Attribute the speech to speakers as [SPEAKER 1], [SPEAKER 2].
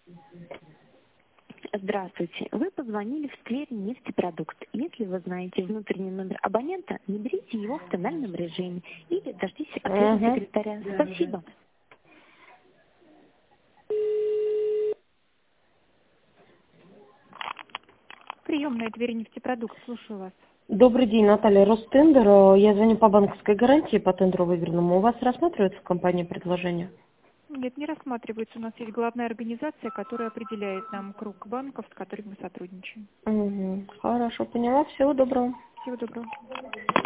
[SPEAKER 1] Здравствуйте. Вы позвонили в Тверь нефтепродукт. Если вы знаете внутренний номер абонента, наберите его в тональном режиме или дождитесь ответа секретаря. Спасибо.
[SPEAKER 2] Приемная Тверь нефтепродукт, слушаю вас.
[SPEAKER 3] Добрый день, Наталья, Ростендер. Я звоню по банковской гарантии по тендеру выигранному. У вас рассматривается в компании предложение?
[SPEAKER 2] Нет, не рассматривается. У нас есть главная организация, которая определяет нам круг банков, с которыми мы сотрудничаем.
[SPEAKER 3] Хорошо, поняла. Всего доброго.
[SPEAKER 2] Всего доброго.